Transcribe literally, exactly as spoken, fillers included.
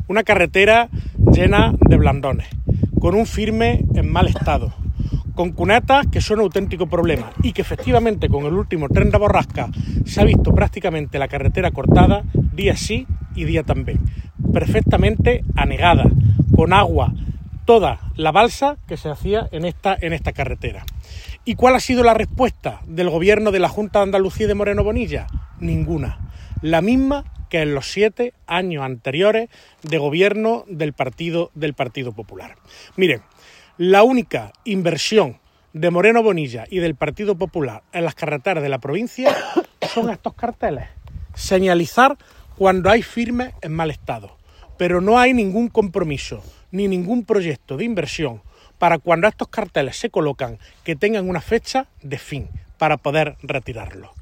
Una carretera llena de blandones, con un firme en mal estado, con cunetas que son un auténtico problema y que efectivamente con el último tren de borrasca se ha visto prácticamente la carretera cortada día sí y día también, perfectamente anegada, con agua, toda la balsa que se hacía en esta, en esta carretera. ¿Y cuál ha sido la respuesta del gobierno de la Junta de Andalucía y de Moreno Bonilla? Ninguna. La misma que en los siete años anteriores de gobierno del Partido, del Partido Popular. Miren, la única inversión de Moreno Bonilla y del Partido Popular en las carreteras de la provincia son estos carteles. Señalizar cuando hay firmes en mal estado, pero no hay ningún compromiso ni ningún proyecto de inversión para cuando estos carteles se colocan que tengan una fecha de fin para poder retirarlos.